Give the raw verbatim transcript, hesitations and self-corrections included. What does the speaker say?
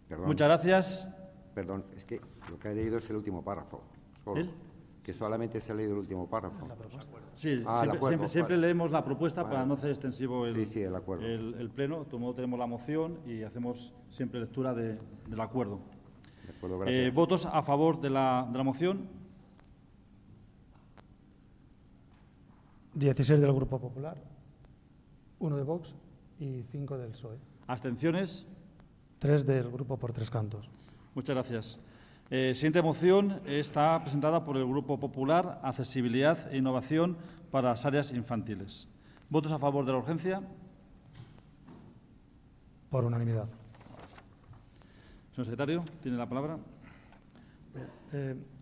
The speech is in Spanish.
Perdón. Muchas gracias. Perdón, es que lo que he leído es el último párrafo. Solo. ¿El? Que solamente se ha leído el último párrafo. Sí, Ah, siempre, acuerdo, siempre, siempre vale. leemos la propuesta Vale. para no hacer extensivo el, Sí, sí, el acuerdo. el, el pleno. De todo modo, tenemos la moción y hacemos siempre lectura de, del acuerdo. De acuerdo, gracias. Eh, ¿Votos a favor de la, de la moción? dieciséis del Grupo Popular, uno de Vox y cinco del P S O E. ¿Abstenciones? tres del Grupo Por Tres Cantos. Muchas gracias. Eh, siguiente moción está presentada por el Grupo Popular, Accesibilidad e Innovación para las Áreas Infantiles. ¿Votos a favor de la urgencia? Por unanimidad. Señor secretario, tiene la palabra. Eh,